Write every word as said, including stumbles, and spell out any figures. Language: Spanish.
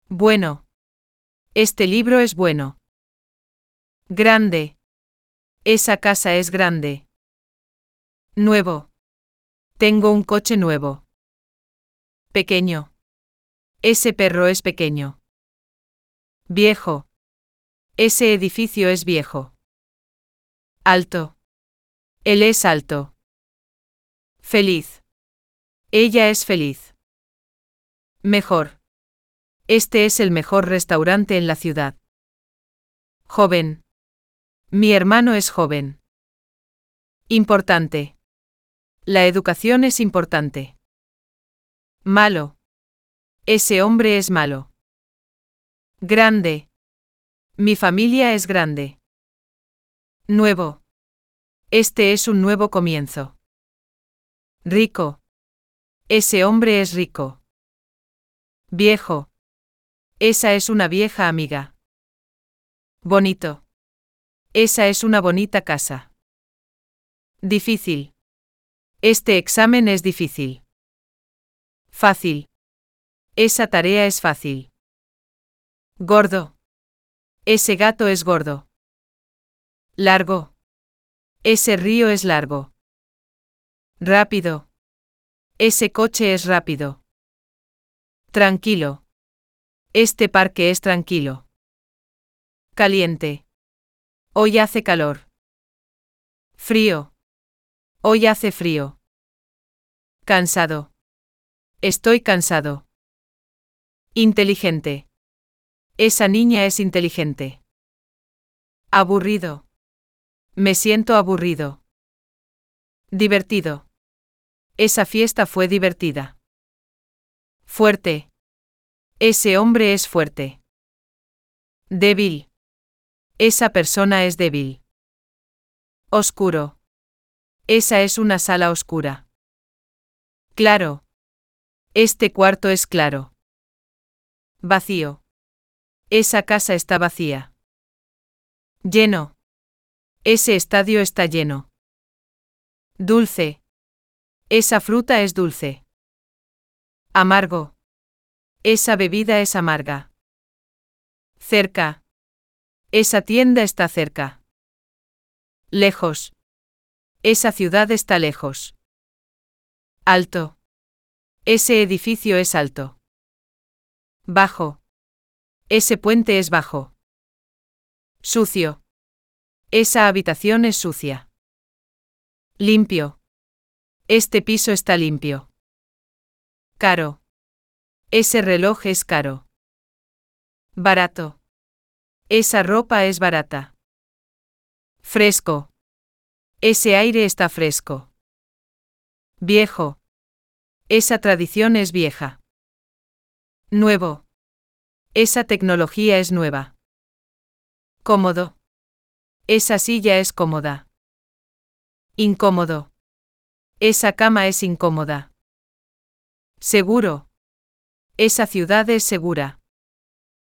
Bueno. Este libro es bueno. Grande. Esa casa es grande. Nuevo. Tengo un coche nuevo. Pequeño. Ese perro es pequeño. Viejo. Ese edificio es viejo. Alto. Él es alto. Feliz. Ella es feliz. Mejor. Este es el mejor restaurante en la ciudad. Joven. Mi hermano es joven. Importante. La educación es importante. Malo. Ese hombre es malo. Grande. Mi familia es grande. Nuevo. Este es un nuevo comienzo. Rico. Ese hombre es rico. Viejo. Esa es una vieja amiga. Bonito. Esa es una bonita casa. Difícil. Este examen es difícil. Fácil. Esa tarea es fácil. Gordo. Ese gato es gordo. Largo. Ese río es largo. Rápido. Ese coche es rápido. Tranquilo. Este parque es tranquilo. Caliente. Hoy hace calor. Frío. Hoy hace frío. Cansado. Estoy cansado. Inteligente. Esa niña es inteligente. Aburrido. Me siento aburrido. Divertido. Esa fiesta fue divertida. Fuerte. Ese hombre es fuerte. Débil. Esa persona es débil. Oscuro. Esa es una sala oscura. Claro. Este cuarto es claro. Vacío. Esa casa está vacía. Lleno. Ese estadio está lleno. Dulce. Esa fruta es dulce. Amargo. Esa bebida es amarga. Cerca. Esa tienda está cerca. Lejos. Esa ciudad está lejos. Alto. Ese edificio es alto. Bajo. Ese puente es bajo. Sucio. Esa habitación es sucia. Limpio. Este piso está limpio. Caro. Ese reloj es caro. Barato. Esa ropa es barata. Fresco. Ese aire está fresco. Viejo. Esa tradición es vieja. Nuevo. Esa tecnología es nueva. Cómodo. Esa silla es cómoda. Incómodo. Esa cama es incómoda. Seguro. Esa ciudad es segura.